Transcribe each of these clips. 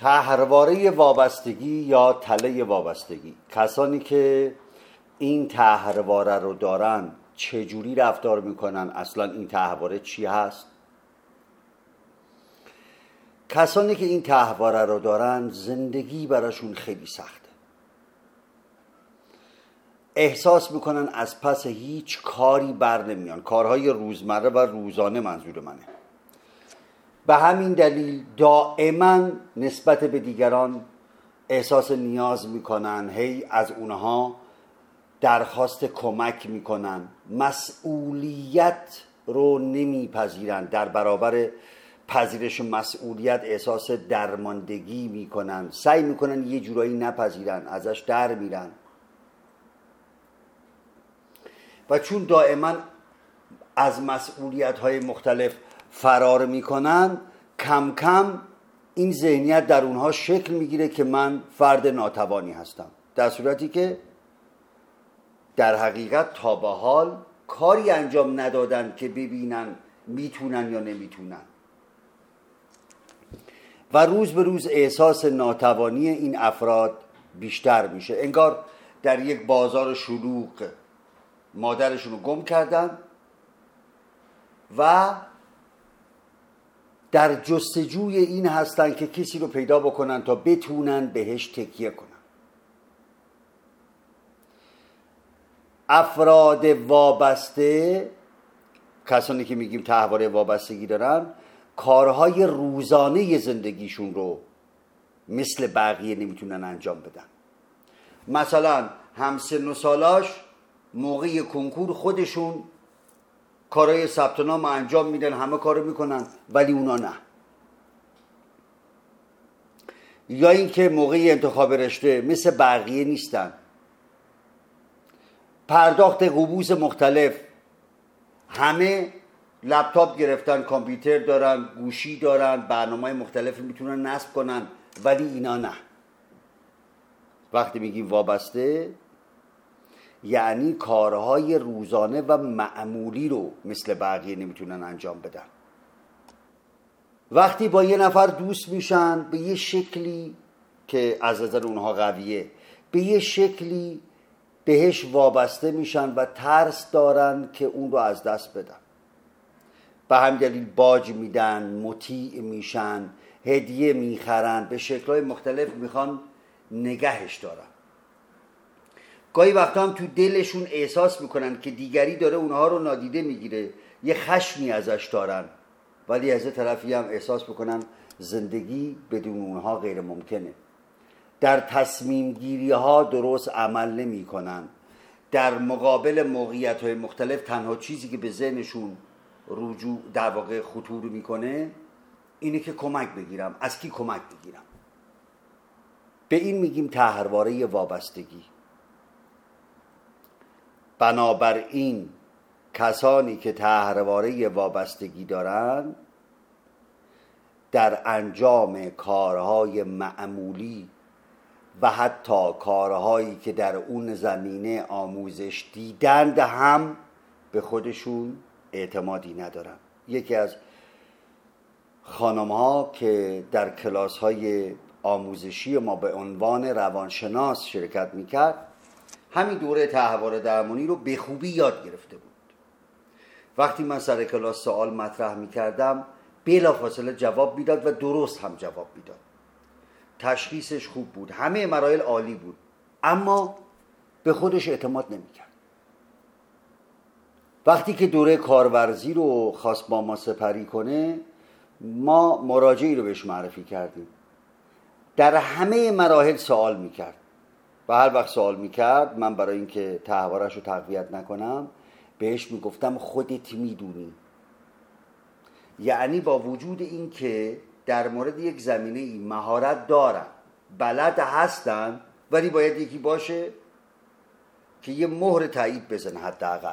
طرحواره وابستگی یا تله وابستگی. کسانی که این طرحواره رو دارن چجوری رفتار میکنن؟ اصلا این طرحواره چی هست؟ کسانی که این طرحواره رو دارن زندگی براشون خیلی سخته. احساس میکنن از پس هیچ کاری بر نمیان، کارهای روزمره و روزانه منظور منه. به همین دلیل دائما نسبت به دیگران احساس نیاز میکنن، هی از اونها درخواست کمک میکنن، مسئولیت رو نمیپذیرن، در برابر پذیرش مسئولیت احساس درماندگی میکنن، سعی میکنن یه جورایی نپذیرن، ازش در میرن و چون دائما از مسئولیت‌های مختلف فرار میکنن، کم کم این ذهنیت در اونها شکل میگیره که من فرد ناتوانی هستم، در صورتی که در حقیقت تا به حال کاری انجام ندادن که ببینن میتونن یا نمیتونن و روز به روز احساس ناتوانی این افراد بیشتر میشه. انگار در یک بازار شلوغ مادرشون رو گم کردن و در جستجوی این هستن که کسی رو پیدا بکنن تا بتونن بهش تکیه کنن. افراد وابسته، کسانی که میگیم طرحواره وابستگی دارن، کارهای روزانه زندگیشون رو مثل بقیه نمیتونن انجام بدن. مثلا همسن و سالاش موقع کنکور خودشون کارهای ثبت نام انجام میدن، همه کارو میکنن، ولی اونا نه. یا اینکه موقع انتخاب رشته مثل بقیه نیستن، پرداخت قبوز مختلف، همه لپتاپ گرفتن، کامپیوتر دارن، گوشی دارن، برنامه‌های مختلفی میتونن نصب کنن، ولی اینا نه. وقتی میگیم وابسته یعنی کارهای روزانه و معمولی رو مثل بقیه نمیتونن انجام بدن. وقتی با یه نفر دوست میشن به یه شکلی که از نظر اونها قویه، به یه شکلی بهش وابسته میشن و ترس دارن که اون رو از دست بدن. به همین دلیل باج میدن، مطیع میشن، هدیه میخرن، به شکل‌های مختلف میخوان نگهش دارن. گاهی وقتا هم تو دلشون احساس میکنن که دیگری داره اونها رو نادیده میگیره، یه خشمی ازش دارن، ولی از یه طرفی هم احساس میکنن زندگی بدون اونها غیر ممکنه. در تصمیم گیری ها درست عمل نمی کنن. در مقابل موقعیت های مختلف تنها چیزی که به ذهنشون رجوع در واقع خطور میکنه اینه که کمک بگیرم. از کی کمک بگیرم؟ به این میگیم طرحواره وابستگی. بنابراین کسانی که طرحواره وابستگی دارن در انجام کارهای معمولی و حتی کارهایی که در اون زمینه آموزش دیدند هم به خودشون اعتمادی ندارن. یکی از خانم‌ها که در کلاس‌های آموزشی ما به عنوان روانشناس شرکت می‌کرد، همین دوره طرحواره درمانی رو به خوبی یاد گرفته بود. وقتی من سر کلاس سوال مطرح می‌کردم بلافاصله جواب میداد و درست هم جواب میداد. تشخیصش خوب بود، همه مراحل عالی بود، اما به خودش اعتماد نمی‌کرد. وقتی که دوره کارورزی رو خواست با ما سپری کنه، ما مراجعی رو بهش معرفی کردیم. در همه مراحل سوال می‌کرد و هر وقت سوال می‌کرد من برای اینکه طرحواره‌اش رو تقویت نکنم بهش میگفتم خودت میدونی. یعنی با وجود این که در مورد یک زمینه ای مهارت دارن، بلد هستن، ولی باید یکی باشه که یه مهر تایید بزنه حداقل.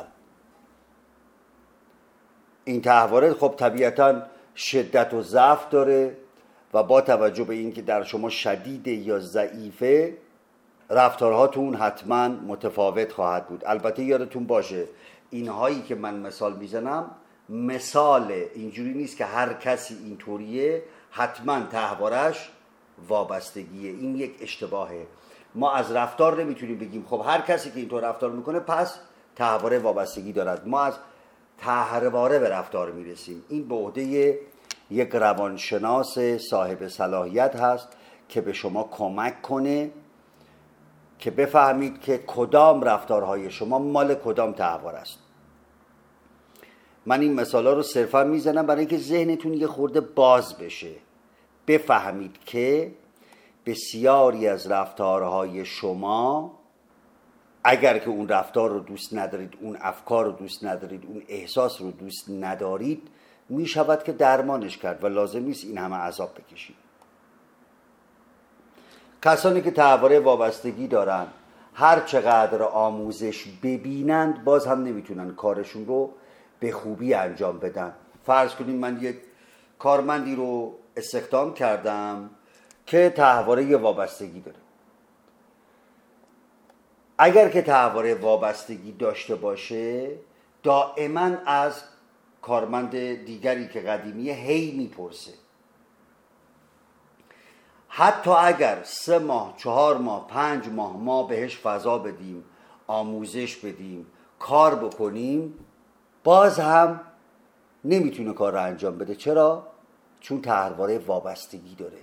این طرحواره خب طبیعتاً شدت و ضعف داره و با توجه به این که در شما شدیده یا ضعیفه رفتارهاتون حتما متفاوت خواهد بود. البته یادتون باشه اینهایی که من مثال میزنم مثال، اینجوری نیست که هر کسی اینطوریه حتما طرحواره‌اش وابستگیه. این یک اشتباهه. ما از رفتار نمیتونیم بگیم خب هر کسی که اینطور رفتار میکنه پس تحواره وابستگی دارد. ما از تحواره به رفتار میرسیم. این به عهده یک روانشناس صاحب صلاحیت هست که به شما کمک کنه که بفهمید که کدام رفتارهای شما مال کدام تحوار است. من این مثالا رو صرفا میزنم برای اینکه ذهنتون یه خورده باز بشه، بفهمید که بسیاری از رفتارهای شما اگر که اون رفتار رو دوست ندارید، اون افکار رو دوست ندارید، اون احساس رو دوست ندارید، میشود که درمانش کرد و لازم نیست این همه عذاب بکشید. کسانی که تحواره وابستگی دارن هر چقدر آموزش ببینند باز هم نمیتونن کارشون رو به خوبی انجام بدن. فرض کنیم من یک کارمندی رو استخدام کردم که تحواره وابستگی داره. اگر که تحواره وابستگی داشته باشه دائما از کارمند دیگری که قدیمیه هی میپرسه. حتی اگر 3 ماه، 4 ماه، 5 ماه ما بهش فضا بدیم، آموزش بدیم، کار بکنیم، باز هم نمیتونه کار رو انجام بده. چرا؟ چون تحواره وابستگی داره.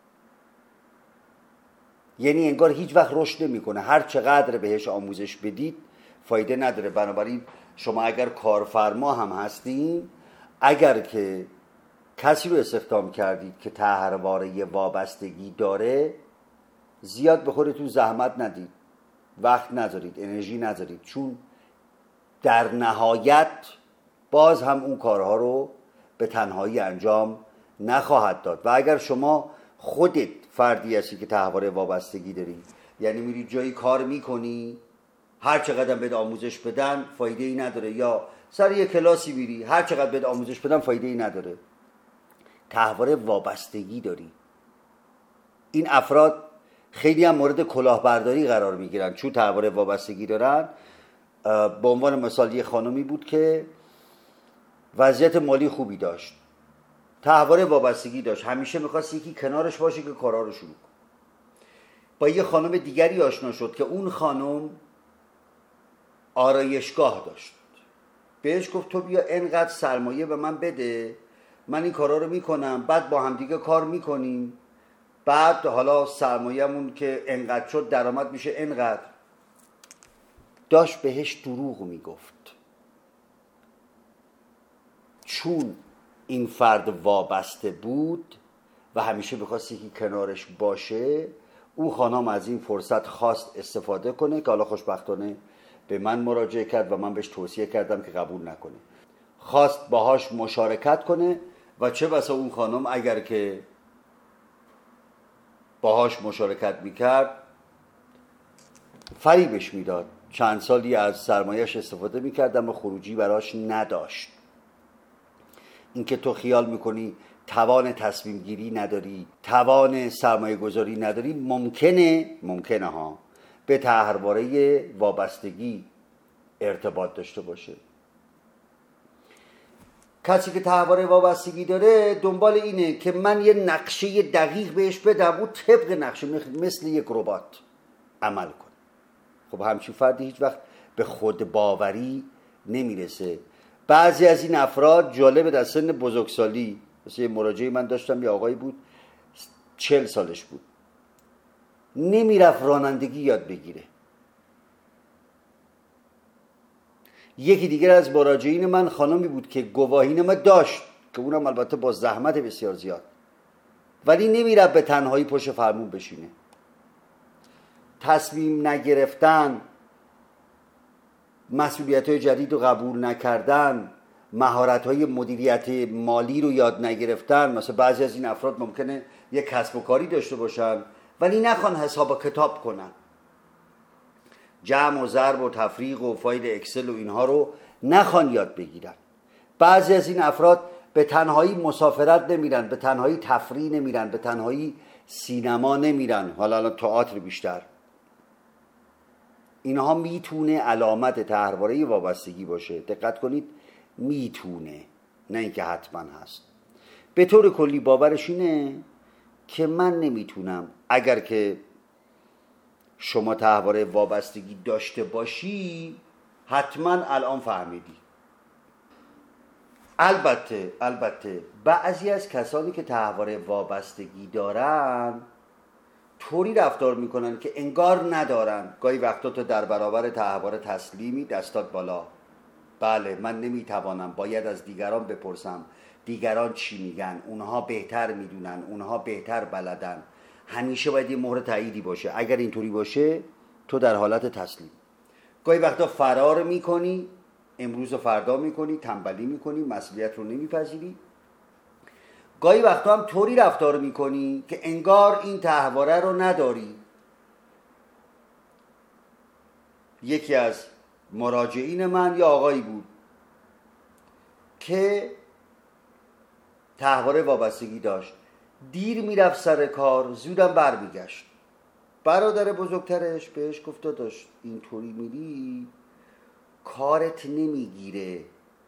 یعنی انگار هیچ وقت رشد نمیکنه. هر چقدر بهش آموزش بدید فایده نداره. بنابراین شما اگر کارفرما هم هستین، اگر که کسی رو استخدام کردید که تحواره وابستگی داره، زیاد به خودتون زحمت ندید، وقت نذارید، انرژی نذارید، چون در نهایت باز هم اون کارها رو به تنهایی انجام نخواهد داد. و اگر شما خودت فردی هستی که تحواره وابستگی داری، یعنی میری جایی کار میکنی، هر چقدر بهت آموزش بدن فایده ای نداره، یا سر یه کلاسی میری هر چقدر بهت آموزش بدن فایده ای نداره، تحواره وابستگی داری. این افراد خیلی هم مورد کلاهبرداری قرار میگیرن چون تحواره وابستگی دارن. به عنوان مثال یه خانمی بود که وضعیت مالی خوبی داشت، تحواره وابستگی داشت، همیشه میخواست یکی کنارش باشه که کارا رو شروع کنه. با یه خانم دیگری آشنا شد که اون خانم آرایشگاه داشت. بهش گفت تو بیا انقدر سرمایه به من بده، من این کارا رو میکنم، بعد با هم دیگه کار میکنیم، بعد حالا سرمایه‌مون که انقدر شد درآمد میشه انقدر. داشت بهش دروغ میگفت، چون این فرد وابسته بود و همیشه میخواست یکی کنارش باشه. اون خانم از این فرصت خواست استفاده کنه که حالا خوشبختانه به من مراجعه کرد و من بهش توصیه کردم که قبول نکنه. خواست باهاش مشارکت کنه و چه بسا اون خانم اگر که باهاش مشارکت میکرد فریبش میداد، چند سالی از سرمایه‌اش استفاده میکرد اما خروجی براش نداشت. اینکه تو خیال میکنی توان تصمیم گیری نداری، توان سرمایه گذاری نداری، ممکنه ها به تحواره وابستگی ارتباط داشته باشه. کسی که تحواره وابستگی داره دنبال اینه که من یه نقشه دقیق بهش بدم، او طبق نقشه مثل یک ربات عمل کنه. خب همچین فردی هیچ وقت به خود باوری نمیرسه. بعضی از این افراد جالب در سن بزرگسالی، مثل یه مراجعه من داشتم، یه آقایی بود 40 سالش بود، نمیرفت رانندگی یاد بگیره. یکی دیگر از مراجعین من خانمی بود که گواهینامه داشت که اونم البته با زحمت بسیار زیاد، ولی نمیرفت به تنهایی پشت فرمون بشینه. تصمیم نگرفتن، مسئولیت‌های جدید رو قبول نکردن، مهارت‌های مدیریت مالی رو یاد نگرفتن. مثلا بعضی از این افراد ممکنه یک کسب و کاری داشته باشن ولی نخوان حساب و کتاب کنن، جمع و ضرب و تفریق و فایل اکسل و اینها رو نخوان یاد بگیرن. بعضی از این افراد به تنهایی مسافرت نمیرن، به تنهایی تفریح نمیرن، به تنهایی سینما نمیرن، حالا الان تئاتر بیشتر. اینها میتونه علامت تحواره وابستگی باشه. دقت کنید، میتونه، نه اینکه حتما هست. به طور کلی باورش اینه که من نمیتونم. اگر که شما تحواره وابستگی داشته باشی حتما الان فهمیدی. البته بعضی از کسانی که تحواره وابستگی دارن طوری رفتار میکنن که انگار ندارن. گاهی وقتا تو در برابر تحواره تسلیمی، دستات بالا. بله من نمیتوانم، باید از دیگران بپرسم دیگران چی میگن، اونها بهتر میدونن، اونها بهتر بلدن. همیشه باید یه مهر تاییدی باشه. اگر اینطوری باشه تو در حالت تسلیم. گاهی وقتا فرار میکنی، امروز و فردا میکنی، تنبلی میکنی، مسئولیت رو نمیپذیری. گاهی وقتا هم طوری رفتار میکنی که انگار این تحواره رو نداری. یکی از مراجعین من یا آقایی بود که تحواره وابستگی داشت، دیر میرفت سر کار، زودم برمیگشت. برادر بزرگترش بهش گفت داداش اینطوری میری کارت نمیگیره.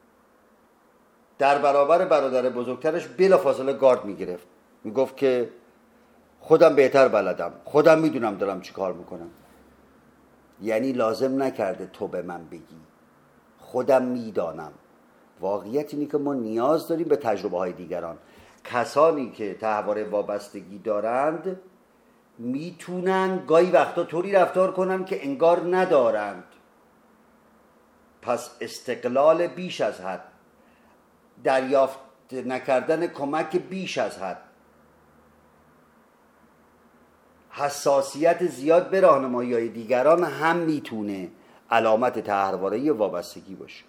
در برابر برادر بزرگترش بلافاصله گارد میگرفت، میگفت که خودم بهتر بلدم، خودم میدونم دارم چی کار میکنم. یعنی لازم نکرده تو به من بگی، خودم میدانم. واقعیت اینه که ما نیاز داریم به تجربه های دیگران. کسانی که تحواره وابستگی دارند میتونن گاهی وقتا طوری رفتار کنن که انگار ندارند. پس استقلال بیش از حد، دریافت نکردن کمک بیش از حد، حساسیت زیاد به راهنمایی دیگران هم میتونه علامت تحواره وابستگی باشه.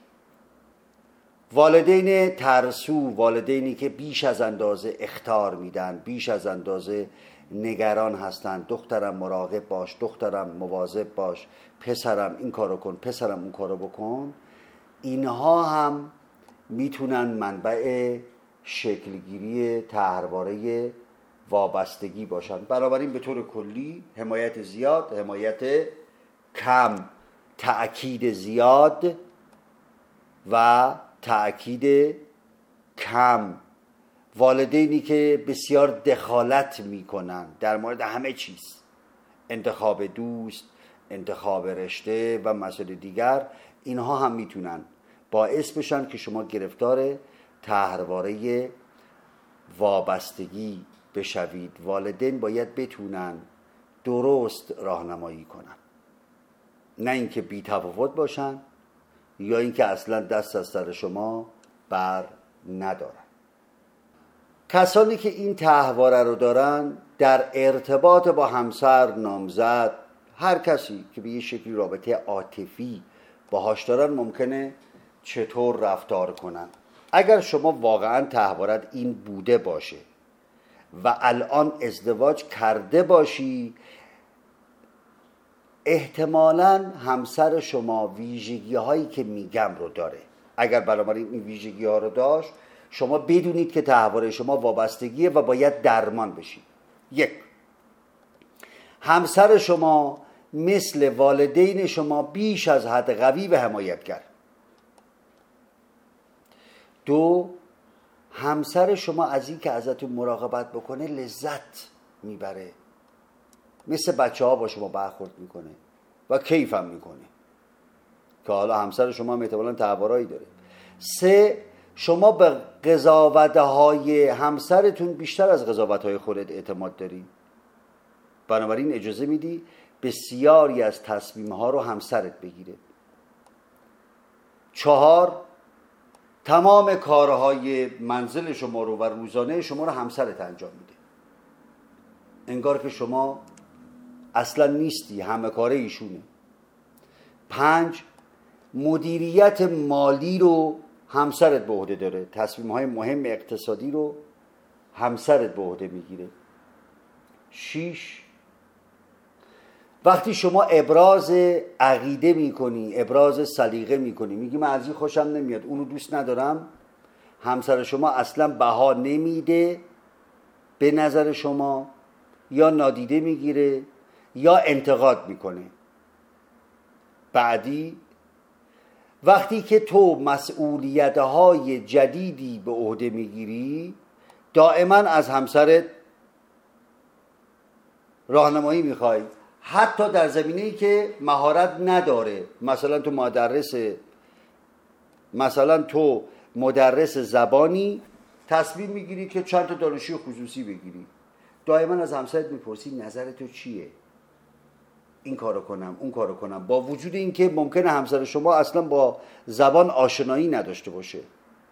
والدین ترسو، والدینی که بیش از اندازه اخطار میدن، بیش از اندازه نگران هستن، دخترم مراقب باش، دخترم مواظب باش، پسرم این کارو کن، پسرم اون کارو بکن، اینها هم میتونن منبع شکلگیری تحواره وابستگی باشن. بنابراین به طور کلی حمایت زیاد، حمایت کم، تأکید زیاد و تأکید کم. والدینی که بسیار دخالت میکنن در مورد همه چیز، انتخاب دوست، انتخاب رشته و مسائل دیگر، اینها هم میتونن باعث بشن که شما گرفتار تحواره وابستگی بشوید. والدین باید بتونن درست راهنمایی کنن، نه اینکه بی تفاوت باشن یا اینکه اصلا دست از سر شما بر ندارن. کسانی که این تحواره رو دارن در ارتباط با همسر، نامزد، هر کسی که به یه شکلی رابطه عاطفی باهاش دارن ممکنه چطور رفتار کنن. اگر شما واقعا تحوارت این بوده باشه و الان ازدواج کرده باشی، احتمالاً همسر شما ویژگی هایی که میگم رو داره. اگر بنابراین این ویژگی ها رو داشت، شما بدونید که تحواره شما وابستگیه و باید درمان بشید. یک، همسر شما مثل والدین شما بیش از حد قوی و حمایتگر. دو، همسر شما از این که ازتون مراقبت بکنه لذت میبره، مثل بچه ها با شما برخورد میکنه و کیف هم میکنه که حالا همسر شما هم احتمالاً تحواره‌ای داره. سه، شما به قضاوت‌های همسرتون بیشتر از قضاوت‌های خودت اعتماد داری، بنابراین اجازه میدی بسیاری از تصمیم‌ها رو همسرت بگیره. چهار، تمام کارهای منزل شما رو و روزانه شما رو همسرت انجام میده، انگار که شما اصلا نیستی، همه کاره ایشونه. پنج، مدیریت مالی رو همسرت به عهده داره، تصمیم‌های مهم اقتصادی رو همسرت به عهده میگیره. 6، وقتی شما ابراز عقیده میکنی، ابراز سلیقه میکنی، میگی من از این خوشم نمیاد، اونو دوست ندارم، همسر شما اصلا بها نمیده به نظر شما، یا نادیده میگیره یا انتقاد میکنه. بعدی، وقتی که تو مسئولیت‌های جدیدی به عهده میگیری، دائما از همسرت راهنمایی میخوای، حتی در زمینه‌ای که مهارت نداره، مثلا تو مدرس زبانی تصمیم میگیری که چند تا دانشجوی خصوصی بگیری، دائما از همسرت میپرسی نظر تو چیه، این کارو کنم اون کارو کنم، با وجود اینکه ممکنه همسر شما اصلا با زبان آشنایی نداشته باشه.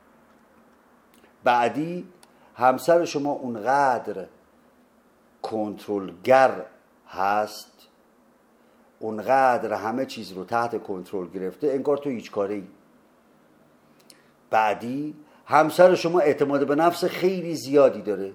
بعدی همسر شما اونقدر کنترلگر هست، اونقدر همه چیز رو تحت کنترل گرفته، انگار تو هیچ کاری. بعدی همسر شما اعتماد به نفس خیلی زیادی داره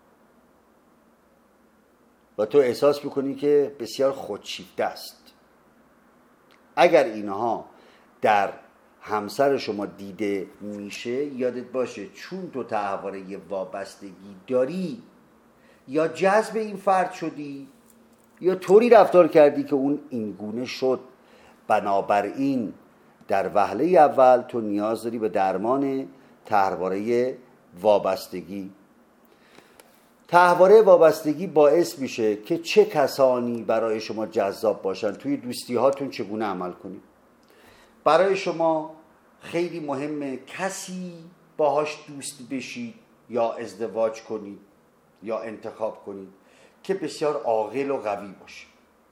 و تو احساس میکنی که بسیار خودشیفته است. اگر اینها در همسر شما دیده میشه، یادت باشه چون تو تحواره وابستگی داری، یا جذب این فرد شدی یا طوری رفتار کردی که اون اینگونه شد. بنابراین در وهله اول تو نیاز داری به درمان تحواره وابستگی. تحواره وابستگی باعث میشه که چه کسانی برای شما جذاب باشن، توی دوستی هاتون چگونه عمل کنید. برای شما خیلی مهمه کسی باهاش دوست بشید یا ازدواج کنید یا انتخاب کنید که بسیار عاقل و قوی باشه.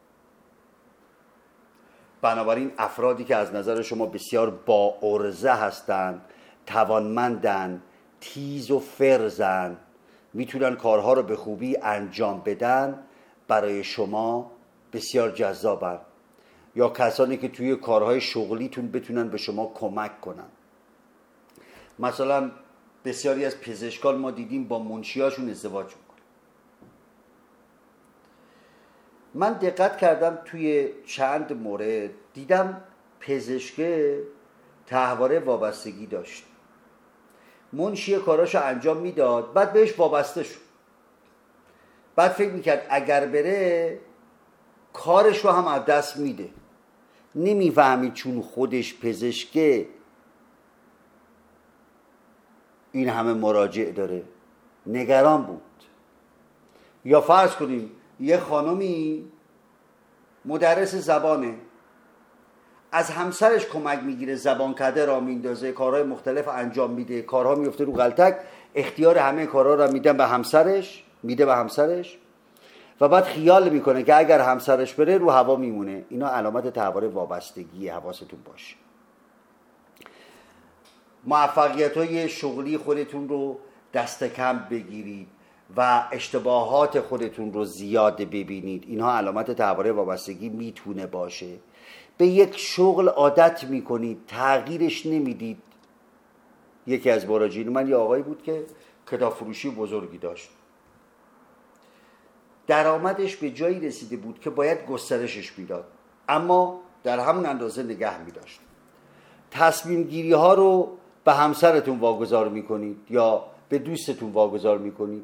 بنابراین افرادی که از نظر شما بسیار با عرضه هستند، توانمندن، تیز و فرزن، میتونن کارها رو به خوبی انجام بدن، برای شما بسیار جذابن. یا کسانی که توی کارهای شغلیتون بتونن به شما کمک کنن. مثلا بسیاری از پزشکان ما دیدیم با منشیاشون ازدواج میکنن. من دقت کردم توی چند مورد دیدم پزشک تحواره وابستگی داشت، منشی کاراشو انجام میداد، بعد بهش وابسته شد، بعد فکر میکرد اگر بره کارش رو هم از دست میده. نمیفهمید چون خودش پزشکه این همه مراجع داره، نگران بود. یا فرض کنیم یه خانمی مدرس زبانه، از همسرش کمک میگیره، زبان کده را میندازه، کارهای مختلف انجام میده، کارها میفته رو غلطک، اختیار همه کارها را میده به همسرش و بعد خیال میکنه که اگر همسرش بره رو هوا میمونه. اینا علامت تحواره وابستگی، حواستون باشه. موفقیت‌های شغلی خودتون رو دست کم بگیرید و اشتباهات خودتون رو زیاد ببینید، اینها علامت تحواره وابستگی میتونه باشه. به یک شغل عادت میکنید، تغییرش نمیدید. یکی از مراجعین من یه آقایی بود که کتاب فروشی بزرگی داشت، درآمدش به جایی رسیده بود که باید گسترشش میداد، اما در همون اندازه نگه میداشت. تصمیم گیری ها رو به همسرتون واگذار میکنید یا به دوستتون واگذار میکنید.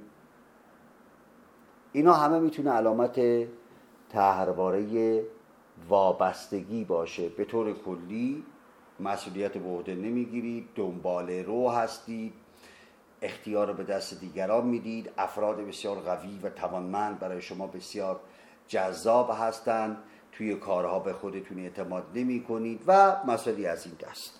اینا همه میتونه علامت تحواره وابستگی باشه. به طور کلی مسئولیت به عهده نمیگیرید، دنبال رو هستید، اختیار رو به دست دیگران میدید، افراد بسیار قوی و توانمند برای شما بسیار جذاب هستند، توی کارها به خودتون اعتماد نمی کنید و مسئله از این دست.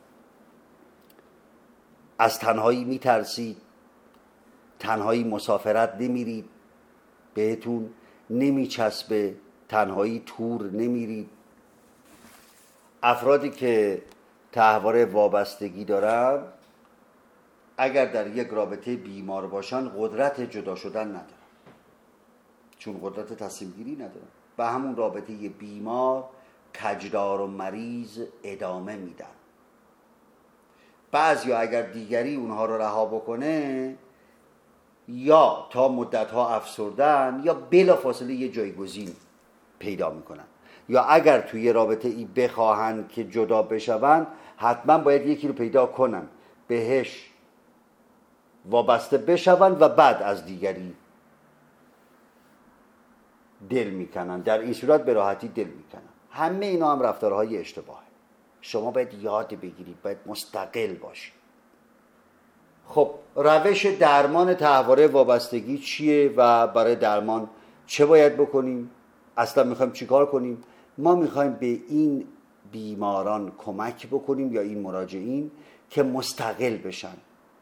از تنهایی میترسید، تنهایی مسافرت نمیرید، بهتون نمیچسبه، تنهایی تور نمیرید. افرادی که تحواره وابستگی دارن اگر در یک رابطه بیمار باشن قدرت جدا شدن ندارن، چون قدرت تصمیم گیری ندارن، به همون رابطه بیمار کجدار و مریض ادامه میدن. بعضیا اگر دیگری اونها رو رها بکنه یا تا مدتها افسردن یا بلافاصله یه جایگزین پیدا میکنن، یا اگر توی رابطه ای بخواهن که جدا بشون حتما باید یکی رو پیدا کنن بهش وابسته بشون و بعد از دیگری دل میکنن. در این صورت به راحتی دل میکنن. همه اینا هم رفتارهای اشتباهه. شما باید یاد بگیرید، باید مستقل باشید. خب روش درمان تحواره وابستگی چیه و برای درمان چه باید بکنیم؟ اصلا میخوایم چیکار کنیم؟ ما میخوایم به این بیماران کمک بکنیم یا این مراجعین که مستقل بشن،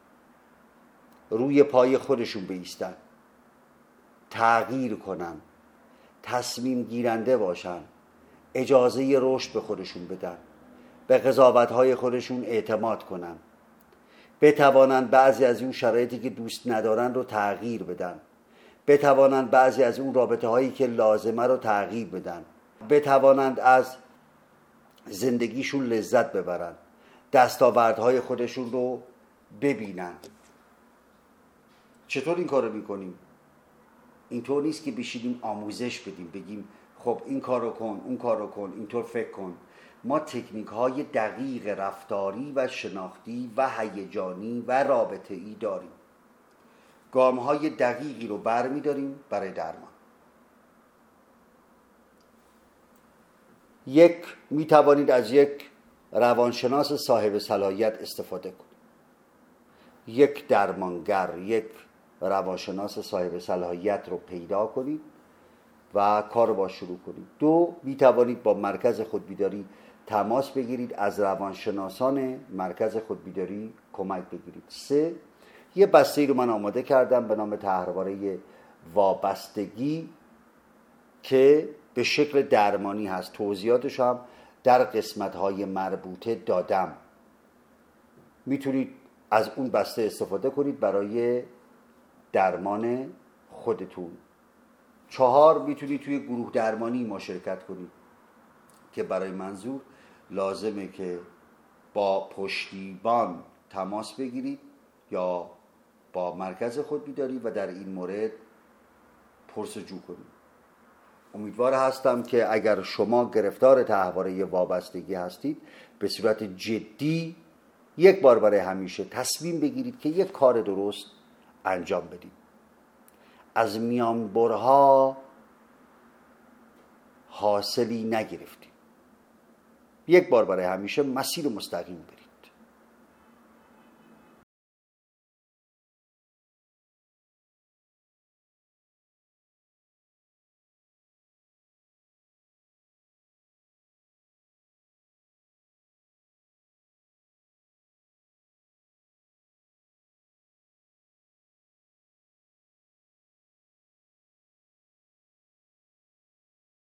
روی پای خودشون بایستن، تغییر کنن، تصمیم گیرنده باشن، اجازه رشد به خودشون بدن، به قضاوت‌های خودشون اعتماد کنن، بتوانند بعضی از اون شرایطی که دوست ندارن رو تغییر بدن، بتوانند بعضی از اون رابطه هایی که لازمه رو تغییر بدن، بتوانند از زندگیشون لذت ببرن، دستاوردهای خودشون رو ببینن. چطور این کار رو میکنیم؟ اینطور نیست که بشینیم آموزش بدیم، بگیم خب این کار رو کن، اون کار رو کن، اینطور فکر کن. ما تکنیک های دقیق رفتاری و شناختی و هیجانی و رابطه‌ای داریم. گام های دقیقی رو برمی داریم برای درمان. می توانید از یک روانشناس صاحب صلاحیت استفاده کنید. یک درمانگر، یک روانشناس صاحب صلاحیت رو پیدا کنید و کار رو با شروع کنید. 2. می توانید با مرکز خودبیداری تماس بگیرید، از روانشناسان مرکز خودبیداری کمک بگیرید. 3. یه بسته‌ای رو من آماده کردم به نام طرحواره وابستگی که به شکل درمانی هست. توضیحاتش هم در قسمت‌های مربوطه دادم. میتونید از اون بسته استفاده کنید برای درمان خودتون. 4. میتونید توی گروه درمانی ما شرکت کنید که برای منظور لازمه که با پشتیبان تماس بگیرید یا با مرکز خودبیداری و در این مورد پرسجو کنید. امیدوار هستم که اگر شما گرفتار طرحواره وابستگی هستید به صورت جدی یک بار برای همیشه تصمیم بگیرید که یک کار درست انجام بدید. از میانبرها حاصلی نگرفتید. یک بار برای همیشه مسیر مستقیم برید.